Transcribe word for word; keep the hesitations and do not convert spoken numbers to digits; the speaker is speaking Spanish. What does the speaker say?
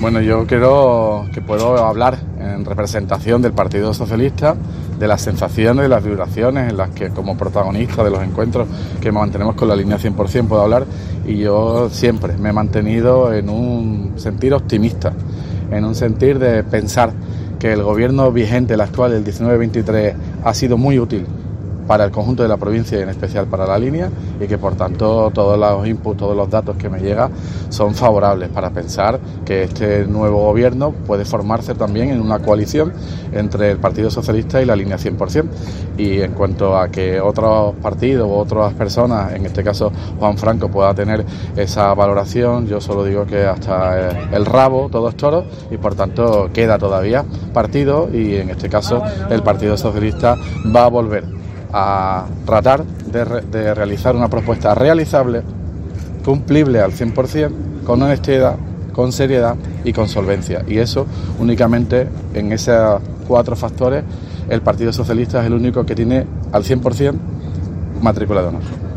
Bueno, yo creo que puedo hablar en representación del Partido Socialista, de las sensaciones, de las vibraciones en las que como protagonista de los encuentros que mantenemos con la línea cien por ciento puedo hablar, y yo siempre me he mantenido en un sentir optimista, en un sentir de pensar que el gobierno vigente, el actual, el diecinueve veintitrés, ha sido muy útil para el conjunto de la provincia y en especial para la línea, y que por tanto todos los inputs, todos los datos que me llegan son favorables para pensar que este nuevo gobierno puede formarse también en una coalición entre el Partido Socialista y la línea cien por ciento. Y en cuanto a que otros partidos u otras personas, en este caso Juan Franco, pueda tener esa valoración, yo solo digo que hasta el rabo todo es toro, y por tanto queda todavía partido, y en este caso el Partido Socialista va a volver a tratar de, re, de realizar una propuesta realizable, cumplible al cien por ciento, con honestidad, con seriedad y con solvencia. Y eso únicamente en esos cuatro factores el Partido Socialista es el único que tiene al cien por ciento matrícula de honor.